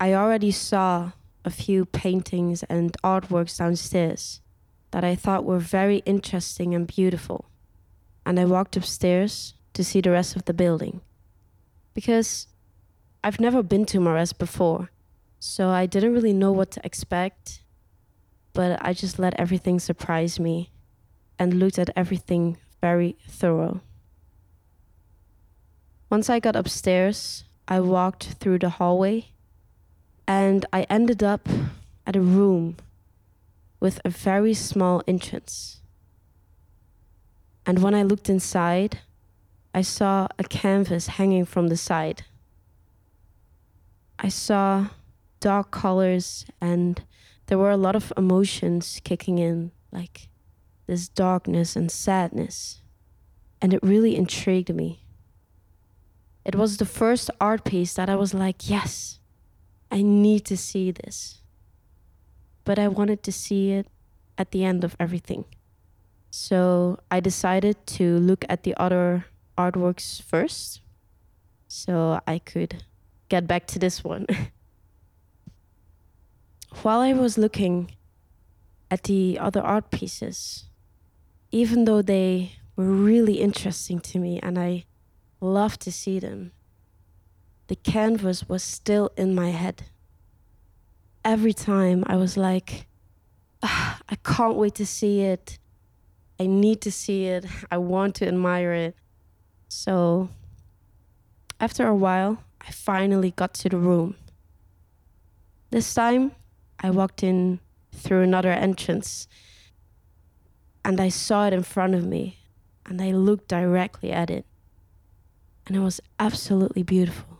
I already saw a few paintings and artworks downstairs that I thought were very interesting and beautiful. And I walked upstairs to see the rest of the building. Because I've never been to Mares before, so I didn't really know what to expect, but I just let everything surprise me and looked at everything very thorough. Once I got upstairs, I walked through the hallway and I ended up at a room with a very small entrance. And when I looked inside, I saw a canvas hanging from the side. I saw dark colors and there were a lot of emotions kicking in, like this darkness and sadness. And it really intrigued me. It was the first art piece that I was like, yes, I need to see this. But I wanted to see it at the end of everything. So I decided to look at the other artworks first so I could get back to this one. While I was looking at the other art pieces, even though they were really interesting to me and I loved to see them, the canvas was still in my head. Every time I was like, I can't wait to see it. I need to see it. I want to admire it. So after a while, I finally got to the room. This time, I walked in through another entrance and I saw it in front of me and I looked directly at it and it was absolutely beautiful.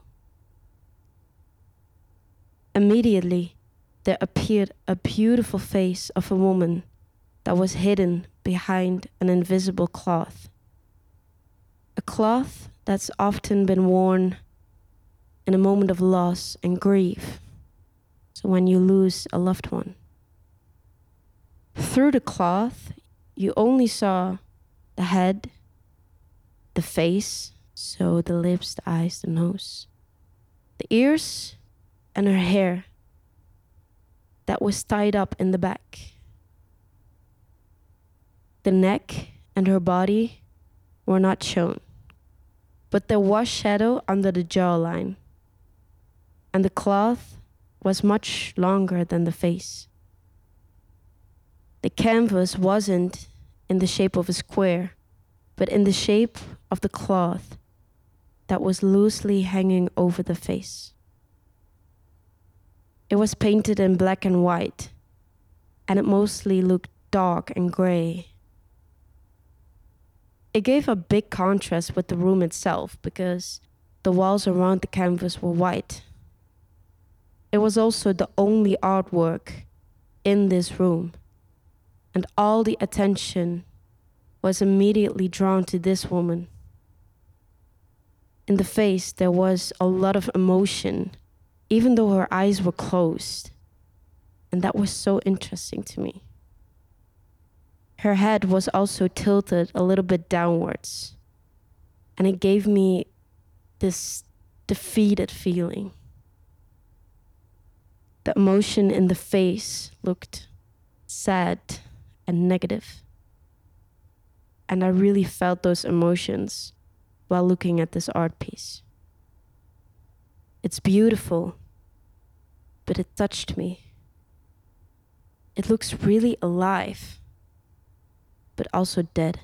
Immediately, there appeared a beautiful face of a woman that was hidden behind an invisible cloth. A cloth that's often been worn in a moment of loss and grief. So when you lose a loved one. Through the cloth, you only saw the head, the face, so the lips, the eyes, the nose, the ears, and her hair that was tied up in the back. The neck and her body were not shown, but there was shadow under the jawline, and the cloth was much longer than the face. The canvas wasn't in the shape of a square, but in the shape of the cloth that was loosely hanging over the face. It was painted in black and white, and it mostly looked dark and gray. It gave a big contrast with the room itself because the walls around the canvas were white. It was also the only artwork in this room, and all the attention was immediately drawn to this woman. In the face, there was a lot of emotion, even though her eyes were closed, and that was so interesting to me. Her head was also tilted a little bit downwards, and it gave me this defeated feeling. The emotion in the face looked sad and negative. And I really felt those emotions while looking at this art piece. It's beautiful, but it touched me. It looks really alive, but also dead.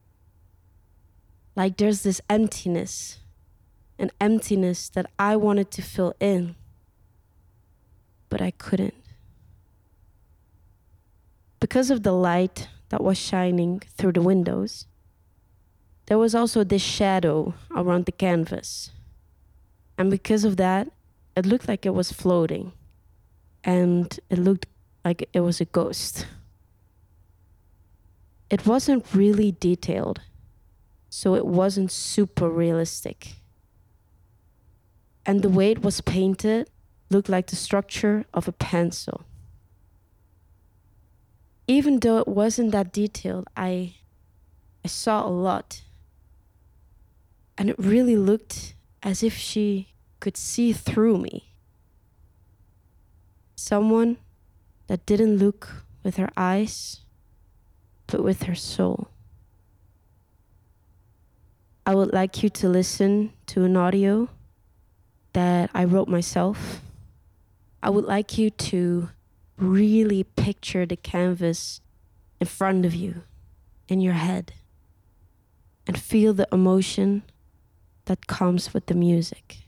Like there's this emptiness, an emptiness that I wanted to fill in, but I couldn't. Because of the light that was shining through the windows, there was also this shadow around the canvas. And because of that, it looked like it was floating. And it looked like it was a ghost. It wasn't really detailed, so it wasn't super realistic. And the way it was painted looked like the structure of a pencil. Even though it wasn't that detailed, I saw a lot. And it really looked as if she could see through me. Someone that didn't look with her eyes, but with her soul. I would like you to listen to an audio that I wrote myself. I would like you to really picture the canvas in front of you, in your head, and feel the emotion that comes with the music.